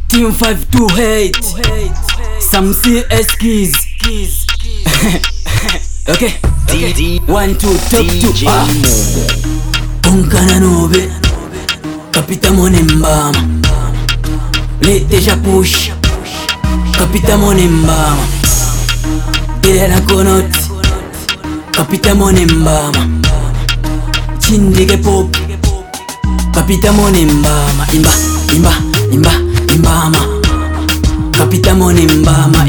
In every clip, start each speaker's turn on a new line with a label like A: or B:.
A: Team 528 Some CS keys. Okay. 1, 2, top 2. Ponkana nobe Kapita Monembama. Lete ja push Kapita Monembama. Dela konot Kapita Monembama. Chindige pop Kapita Monembama. Imbama Kapita Monembama.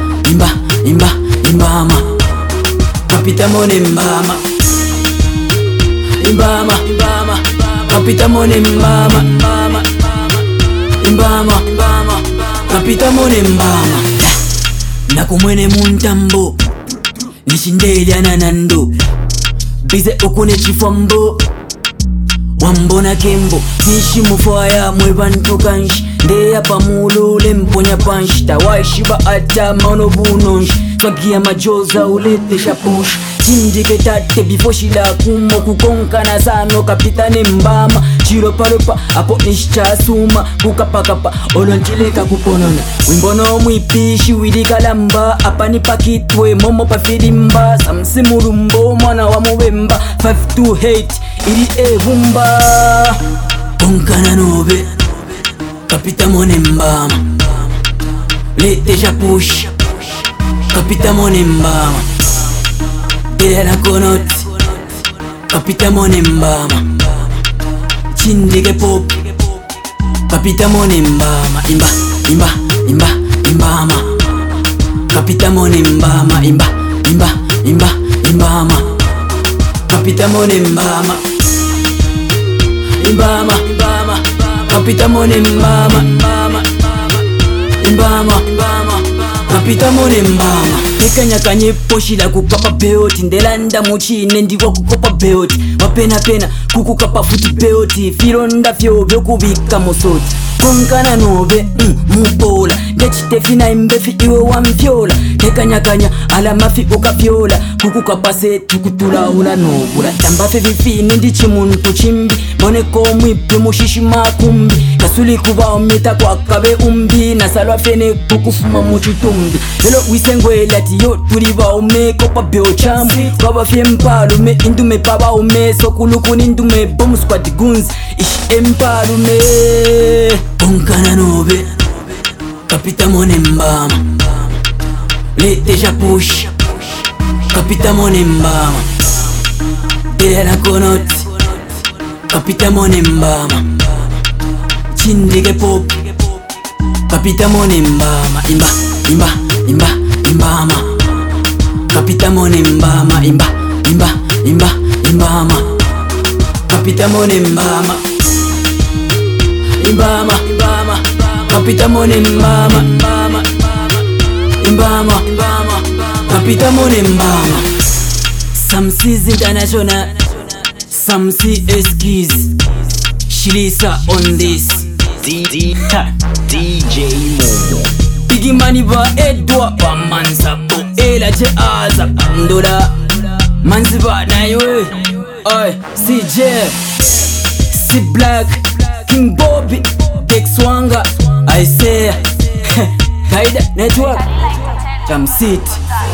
A: Imbama Kapita Monembama. Imbama Kapita Monembama. Imbama Kapita Monembama. Nakumwene muntambo Nishindelia nanando Bize okune chifambo Wambona kembo Nishi mufaya mwebantu kanshi Ndeya pamulule mponya panshi Tawaishiba ata mano bunonshi Twagia majoza ulete shapush Chindike tate bifoshila kumo kukonkana sano Kapita Nembama Chiroparopa apo nishchasuma Kukapakapa olonchileka kuponona Wimbono mwipishi wilikalamba Apa nipakitwe momo pafilimba Samsimurumbo mwana wa muwemba 528 ili evumba Ponkana nobe Kapita Monembama. Lete ja push Kapita Monembama. Dela konot Kapita Monembama. Chindige pop Kapita Monembama. Imbama Kapita Monembama. Imbama Kapita Monembama. Imbama Kapita Monembama. Imbama Kapita Monembama. Tekanya kanye poshila kukapa beoti. Ndelanda muchine ndiwa kukopa beoti. Wapena kukukapa futi beoti. Filonda fyo kubika mosoti. Konkana nobe mubola. Dechite fina imbefi iwe wamfyola. Tekanya ala mafi ukafyola. Kukukapa seti kutula ula nobula. Tambafe vifine ndichi muntu chimbi. Moneko mwipi mushishi makumbi. Kasuli kuba omita kwa kabe umbi. Nasalwa fene kukufuma muchitumbi. Hello wisengwele ati yo tuliba ome. Kopa beo chambu Kwaba fie mpalume Indume paba ome Sokuluku nindume Bomu squad guns Ishi empalume Ponkana nobe Kapita Monembama. Lete ja push Kapita Monembama. Dela konot Kapita Monembama. Chindige pop Kapita Monembama. Imbama Kapita Monembama. Imbama Kapita Monembama. Imbama Kapita Monembama. Imbama Kapita Monembama. Some C's International. Some CS keys. Shilisa on this.
B: DJ Momo.
A: Biggie money ba edwa pa mansabo. Ela che aza ndola. Manziba na yoe. Oi CJ C Black King Bobby Tex Wanga I say Kaida Network Jam City.